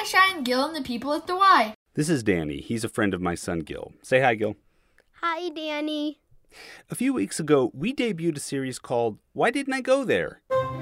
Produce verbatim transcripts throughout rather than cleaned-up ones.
Shy and Gil and the people at the Y. This is Danny. He's a friend of my son, Gil. Say hi, Gil. Hi, Danny. A few weeks ago, we debuted a series called Why Didn't I Go There?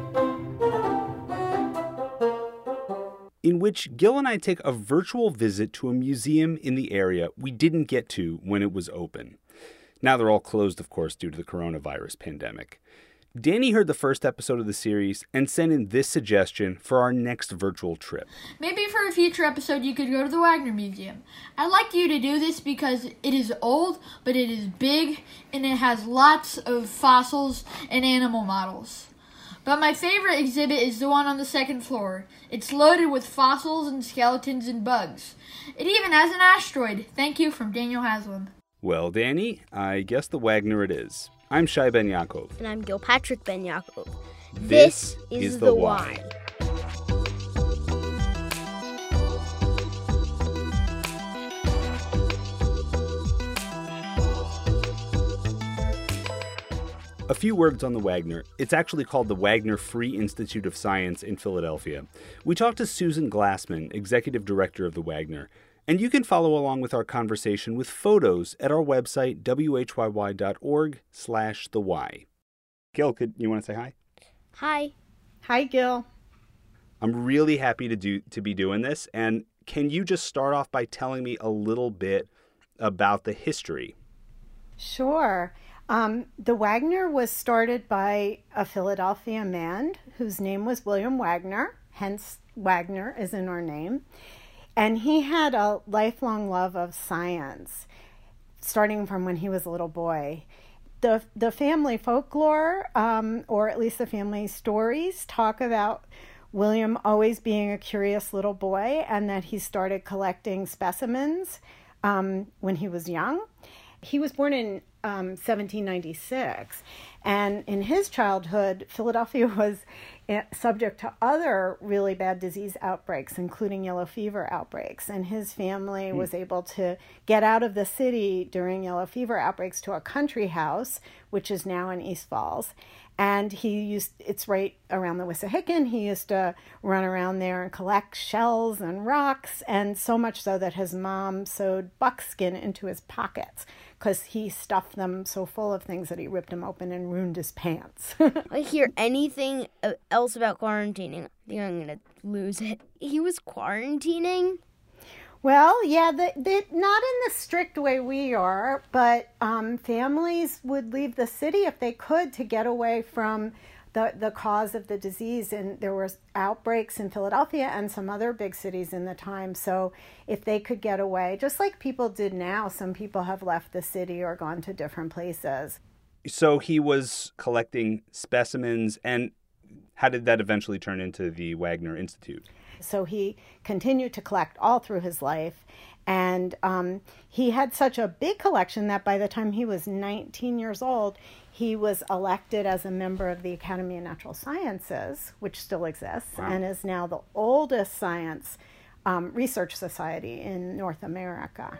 In which Gil and I take a virtual visit to a museum in the area we didn't get to when it was open. Now they're all closed, of course, due to the coronavirus pandemic. Danny heard the first episode of the series and sent in this suggestion for our next virtual trip. Maybe for a future episode you could go to the Wagner Museum. I'd like you to do this because it is old, but it is big, and it has lots of fossils and animal models. But my favorite exhibit is the one on the second floor. It's loaded with fossils and skeletons and bugs. It even has an asteroid. Thank you, from Daniel Haslam. Well, Danny, I guess the Wagner it is. I'm Shai Ben Yaakov. And I'm Gilpatrick Ben Yaakov. This, This is, is the, the Why. A few words on the Wagner. It's actually called the Wagner Free Institute of Science in Philadelphia. We talked to Susan Glassman, executive director of the Wagner. And you can follow along with our conversation with photos at our website, whyy.org slash the Y. Gil, could you want to say hi? Hi. Hi, Gil. I'm really happy to do to be doing this. And can you just start off by telling me a little bit about the history? Sure. Um, the Wagner was started by a Philadelphia man whose name was William Wagner, hence Wagner is in our name. And he had a lifelong love of science, starting from when he was a little boy. The the family folklore, um, or at least the family stories, talk about William always being a curious little boy and that he started collecting specimens um, when he was young. He was born in um, seventeen ninety-six, and in his childhood, Philadelphia was subject to other really bad disease outbreaks, including yellow fever outbreaks. And his family mm. was able to get out of the city during yellow fever outbreaks to a country house, which is now in East Falls. And he used, it's right around the Wissahickon. He used to run around there and collect shells and rocks, and so much so that his mom sewed buckskin into his pockets because he stuffed them so full of things that he ripped them open and ruined his pants. I hear anything else about quarantining, I think I'm going to lose it. He was quarantining? Well, yeah, the, the, not in the strict way we are, but um, families would leave the city if they could to get away from the, the cause of the disease. And there were outbreaks in Philadelphia and some other big cities in the time. So if they could get away, just like people did now, some people have left the city or gone to different places. So he was collecting specimens, and how did that eventually turn into the Wagner Institute? So he continued to collect all through his life, and um, he had such a big collection that by the time he was nineteen years old, he was elected as a member of the Academy of Natural Sciences, which still exists, wow. and is now the oldest science um, research society in North America.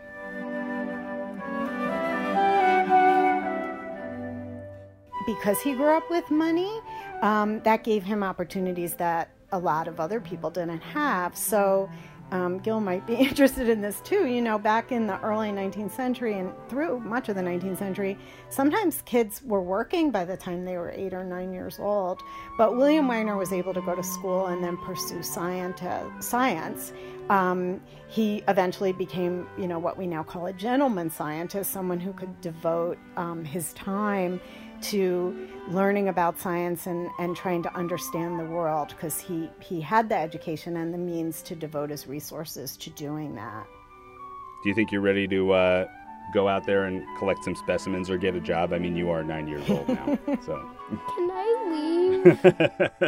Because he grew up with money, um, that gave him opportunities that a lot of other people didn't have. So um, Gil might be interested in this too. You know, back in the early nineteenth century and through much of the nineteenth century, sometimes kids were working by the time they were eight or nine years old. But William Wagner was able to go to school and then pursue science. science. Um, he eventually became, you know, what we now call a gentleman scientist, someone who could devote um, his time to learning about science and, and trying to understand the world, because he, he had the education and the means to devote his resources to doing that. Do you think you're ready to uh, go out there and collect some specimens or get a job? I mean, you are nine years old now, so. Can I leave?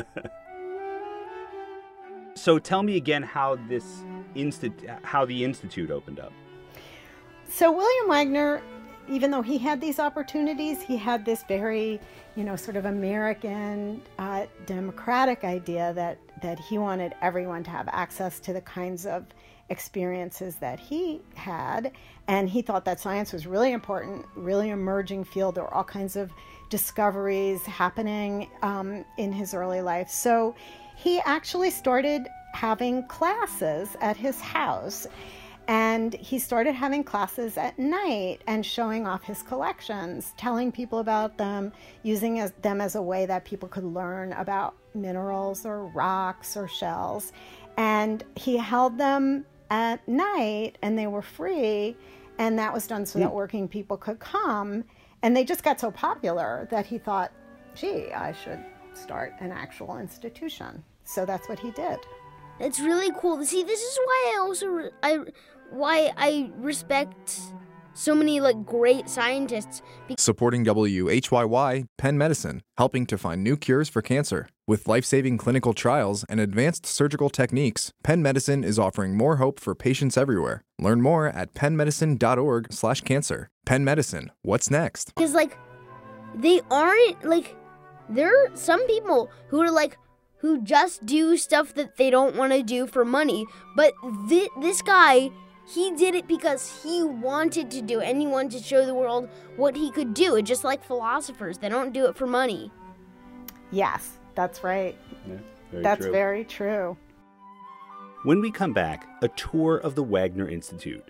So tell me again how this insti- how the Institute opened up. So William Wagner, even though he had these opportunities, he had this very, you know, sort of American uh, democratic idea that, that he wanted everyone to have access to the kinds of experiences that he had. And he thought that science was really important, really emerging field. There were all kinds of discoveries happening um, in his early life. So he actually started having classes at his house. And he started having classes at night and showing off his collections, telling people about them, using as, them as a way that people could learn about minerals or rocks or shells. And he held them at night, and they were free, and that was done so that working people could come. And they just got so popular that he thought, gee, I should start an actual institution. So that's what he did. It's really cool. See, this is why I also I why I respect so many like great scientists. Supporting W H Y Y, Penn Medicine, helping to find new cures for cancer. With life-saving clinical trials and advanced surgical techniques, Penn Medicine is offering more hope for patients everywhere. Learn more at pennmedicine.org slash cancer. Penn Medicine, what's next? Because like they aren't like there are some people who are like who just do stuff that they don't want to do for money, but th- this guy, he did it because he wanted to do it, and he wanted to show the world what he could do. It's just like philosophers. They don't do it for money. Yes, that's right. Yeah, very that's true. very true. When we come back, a tour of the Wagner Institute.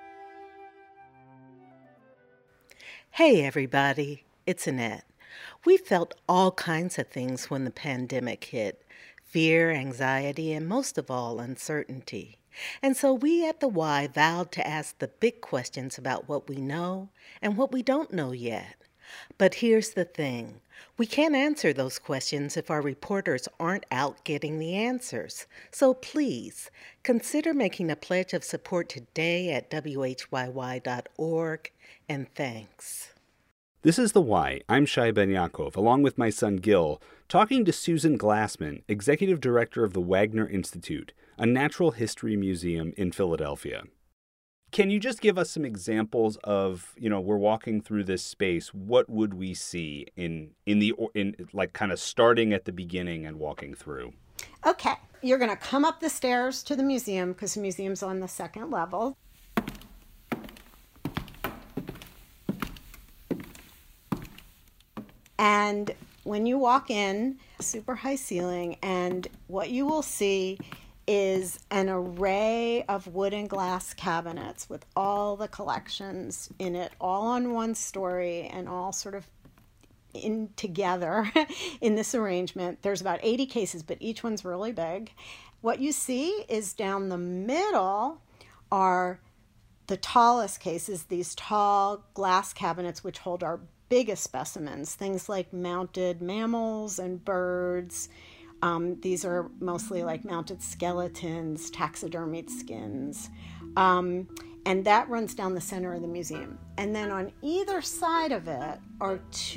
Hey, everybody. It's Annette. We felt all kinds of things when the pandemic hit. Fear, anxiety, and most of all, uncertainty. And so we at the Y vowed to ask the big questions about what we know and what we don't know yet. But here's the thing. We can't answer those questions if our reporters aren't out getting the answers. So please, consider making a pledge of support today at W H Y Y dot org, and thanks. This is The Y. I'm Shai Ben Yaakov, along with my son Gil, talking to Susan Glassman, Executive Director of the Wagner Institute, a natural history museum in Philadelphia. Can you just give us some examples of, you know, we're walking through this space, what would we see in, in the, in like kind of starting at the beginning and walking through? Okay, you're going to come up the stairs to the museum because the museum's on the second level. And when you walk in, super high ceiling, and what you will see is an array of wood and glass cabinets with all the collections in it, all on one story and all sort of in together in this arrangement. There's about eighty cases, but each one's really big. What you see is down the middle are the tallest cases, these tall glass cabinets which hold our biggest specimens, things like mounted mammals and birds. Um, these are mostly like mounted skeletons, taxidermied skins. Um, and that runs down the center of the museum. And then on either side of it are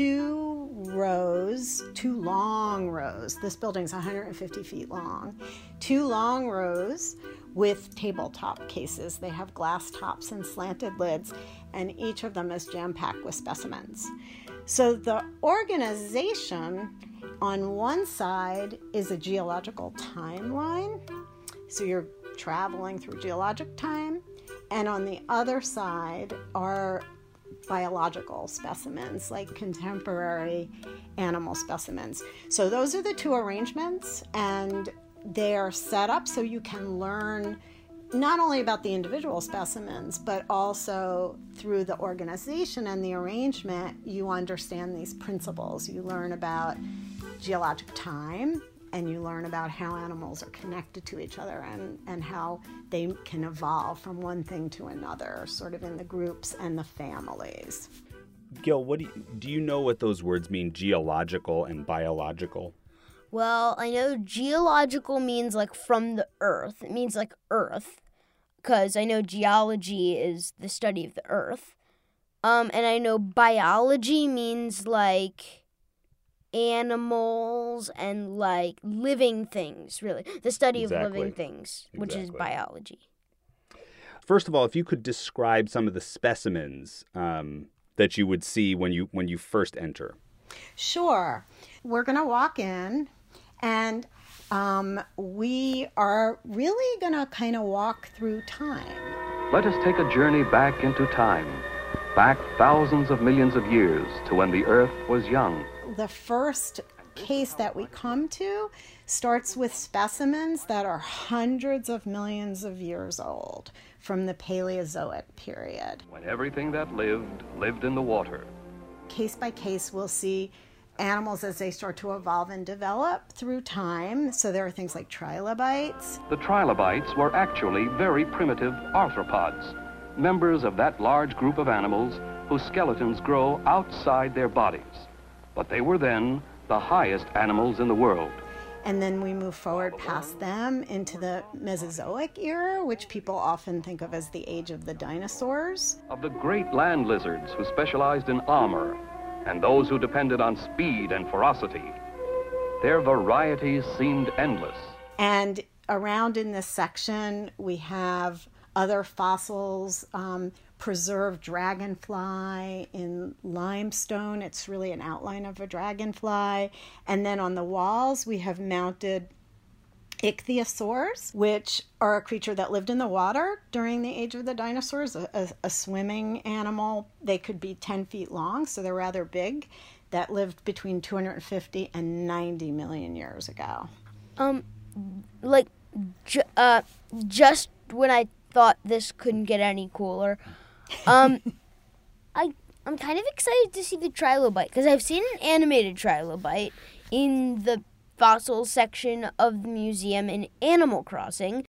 two rows, two long rows. This building's one hundred fifty feet long. Two long rows with tabletop cases. They have glass tops and slanted lids, and each of them is jam-packed with specimens. So the organization on one side is a geological timeline. So you're traveling through geologic time. And on the other side are biological specimens, like contemporary animal specimens. So those are the two arrangements, and they are set up so you can learn not only about the individual specimens, but also through the organization and the arrangement, you understand these principles. You learn about geologic time, and you learn about how animals are connected to each other and, and how they can evolve from one thing to another, sort of in the groups and the families. Gil, what do you, do you know what those words mean, geological and biological? Well, I know geological means like from the earth. It means like earth, because I know geology is the study of the earth. Um, and I know biology means like animals and like living things, really. The study Exactly. of living things, which Exactly. is biology. First of all, if you could describe some of the specimens um, that you would see when you when you first enter. Sure. We're going to walk in, and um, we are really going to kind of walk through time. Let us take a journey back into time, back thousands of millions of years to when the Earth was young. The first case that we come to starts with specimens that are hundreds of millions of years old from the Paleozoic period. When everything that lived, lived in the water. Case by case, we'll see animals as they start to evolve and develop through time. So there are things like trilobites. The trilobites were actually very primitive arthropods, members of that large group of animals whose skeletons grow outside their bodies. But they were then the highest animals in the world. And then we move forward past them into the Mesozoic era, which people often think of as the age of the dinosaurs. Of the great land lizards who specialized in armor, and those who depended on speed and ferocity. Their varieties seemed endless. And around in this section, we have other fossils, um, preserved dragonfly in limestone. It's really an outline of a dragonfly. And then on the walls, we have mounted ichthyosaurs, which are a creature that lived in the water during the age of the dinosaurs, a, a, a swimming animal. They could be ten feet long, so they're rather big, that lived between two hundred fifty and ninety million years ago. Um, like, ju- uh, just when I thought this couldn't get any cooler, um, I, I'm kind of excited to see the trilobite, because I've seen an animated trilobite in the fossils section of the museum in Animal Crossing.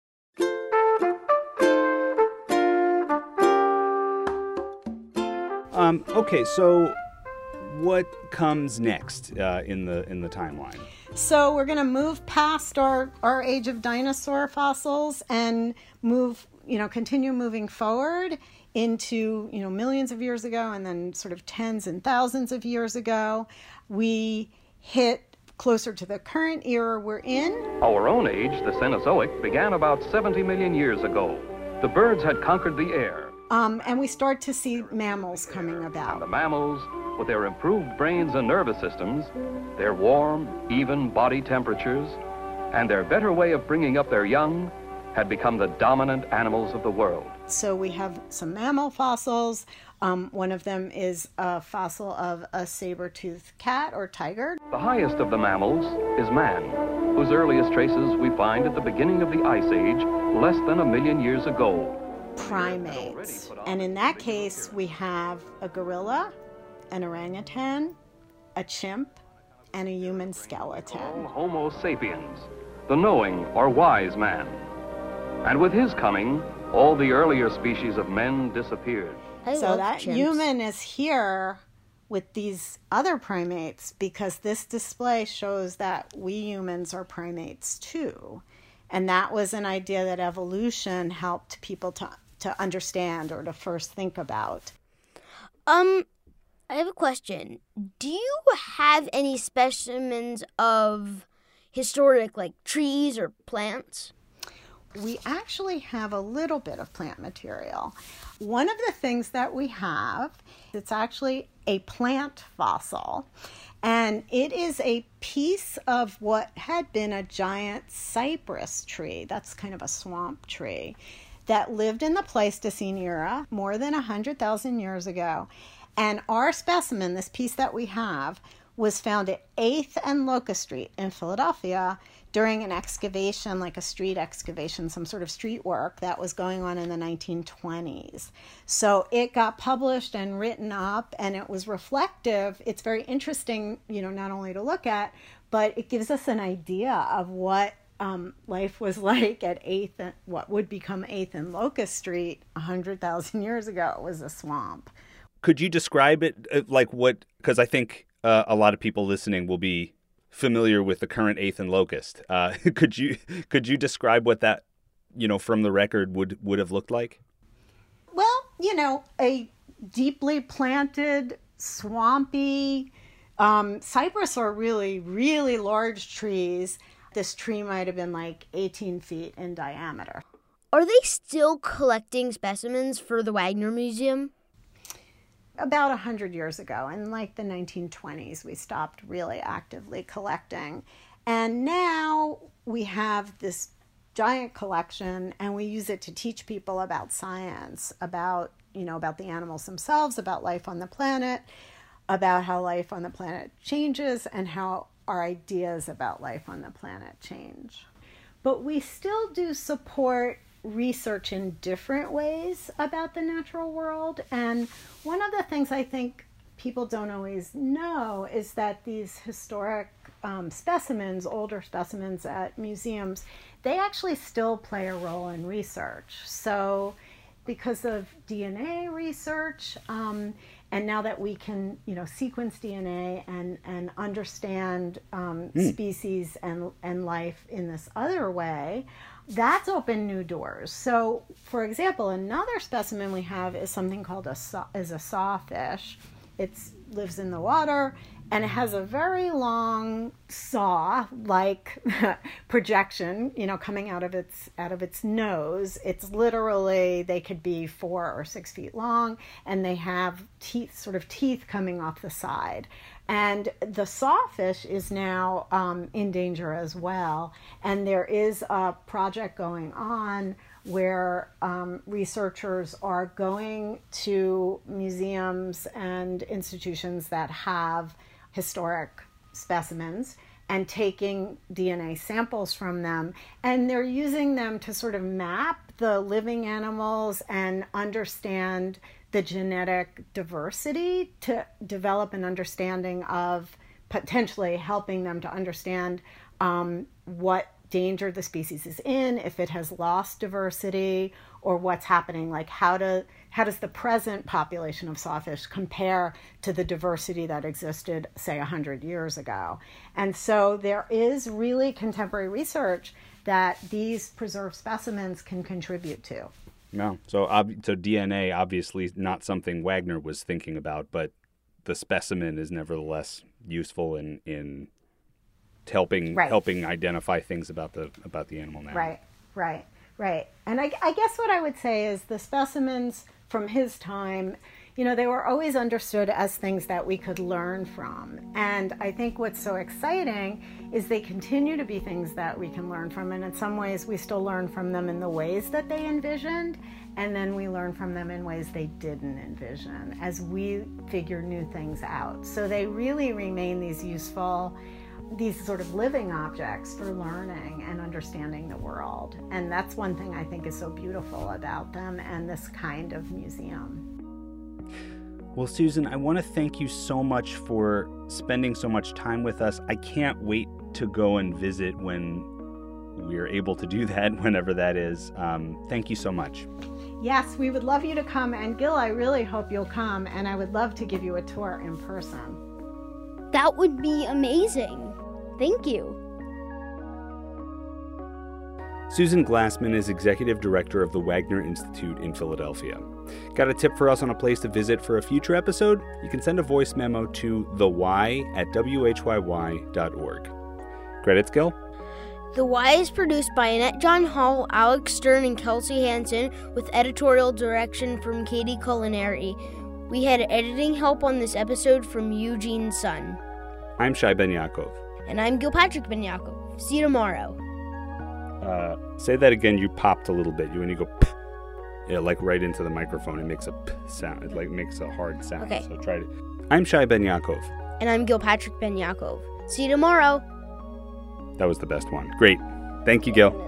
Um, okay, so what comes next uh, in the in the timeline? So we're going to move past our, our age of dinosaur fossils and move, you know, continue moving forward into, you know, millions of years ago and then sort of tens and thousands of years ago. We hit closer to the current era we're in. Our own age, the Cenozoic, began about seventy million years ago. The birds had conquered the air. Um, and we start to see mammals coming And the about. mammals, with their improved brains and nervous systems, their warm, even body temperatures, and their better way of bringing up their young, had become the dominant animals of the world. So we have some mammal fossils. Um, one of them is a fossil of a saber-toothed cat or tiger. The highest of the mammals is man, whose earliest traces we find at the beginning of the Ice Age, less than a million years ago. Primates. And in that case, we have a gorilla, an orangutan, a chimp, and a human skeleton. Homo sapiens, the knowing or wise man. And with his coming, all the earlier species of men disappeared. I So love that chimps. human is here with these other primates because this display shows that we humans are primates too. And that was an idea that evolution helped people to, to understand or to first think about. Um, I have a question. Do you have any specimens of historic, like, trees or plants? We actually have a little bit of plant material. One of the things that we have, it's actually a plant fossil, and it is a piece of what had been a giant cypress tree. That's kind of a swamp tree that lived in the Pleistocene era more than one hundred thousand years ago. And our specimen, this piece that we have, was found at eighth and Locust Street in Philadelphia during an excavation, like a street excavation, some sort of street work that was going on in the nineteen twenties. So it got published and written up, and it was reflective. It's very interesting, you know, not only to look at, but it gives us an idea of what um, life was like at eighth, and what would become eighth and Locust Street one hundred thousand years ago. It was a swamp. Could you describe it uh, like what? Because I think uh, a lot of people listening will be familiar with the current eighth and Locust. Uh, could you could you describe what that, you know, from the record would would have looked like? Well, you know, a deeply planted, swampy um, cypress are really, really large trees. This tree might have been like eighteen feet in diameter. Are they still collecting specimens for the Wagner Museum? About one hundred years ago, in like the nineteen twenties, we stopped really actively collecting. And now we have this giant collection, and we use it to teach people about science, about, you know, about the animals themselves, about life on the planet, about how life on the planet changes, and how our ideas about life on the planet change. But we still do support research in different ways about the natural world. And one of the things I think people don't always know is that these historic um, specimens, older specimens at museums, they actually still play a role in research. So because of D N A research, um, and now that we can, you know, sequence D N A and, and understand um, mm. species and, and life in this other way, that's opened new doors. So, for example, another specimen we have is something called a saw, is a sawfish. It lives in the water, and it has a very long saw-like projection, you know, coming out of its out of its nose. It's literally, they could be four or six feet long, and they have teeth, sort of teeth coming off the side. And the sawfish is now um, in danger as well. And there is a project going on where um, researchers are going to museums and institutions that have historic specimens and taking D N A samples from them. And they're using them to sort of map the living animals and understand the genetic diversity, to develop an understanding of potentially helping them to understand um, what danger the species is in, if it has lost diversity, or what's happening, like how to how does the present population of sawfish compare to the diversity that existed, say, one hundred years ago. And so there is really contemporary research that these preserved specimens can contribute to. No, so ob- so D N A obviously not something Wagner was thinking about, but the specimen is nevertheless useful in in helping right. helping identify things about the about the animal now. Right, right, right. And I, I guess what I would say is the specimens from his time, you know, they were always understood as things that we could learn from. And I think what's so exciting is they continue to be things that we can learn from. And in some ways, we still learn from them in the ways that they envisioned. And then we learn from them in ways they didn't envision as we figure new things out. So they really remain these useful, these sort of living objects for learning and understanding the world. And that's one thing I think is so beautiful about them and this kind of museum. Well, Susan, I want to thank you so much for spending so much time with us. I can't wait to go and visit when we're able to do that, whenever that is. Um, thank you so much. Yes, we would love you to come. And Gil, I really hope you'll come. And I would love to give you a tour in person. That would be amazing. Thank you. Susan Glassman is Executive Director of the Wagner Institute in Philadelphia. Got a tip for us on a place to visit for a future episode? You can send a voice memo to the Y at W H Y Y dot org. Credits, Gil? The Y is produced by Annette John Hall, Alex Stern, and Kelsey Hansen, with editorial direction from Katie Culinary. We had editing help on this episode from Eugene Sun. I'm Shai Ben Yaakov. And I'm Gilpatrick Ben Yaakov. See you tomorrow. Uh, say that again. You popped a little bit. You when you go, p- yeah, like right into the microphone. It makes a p sound. It like makes a hard sound. Okay. So try to. I'm Shai Ben Yaakov. And I'm Gilpatrick Ben Yaakov. See you tomorrow. That was the best one. Great. Thank you, Gil.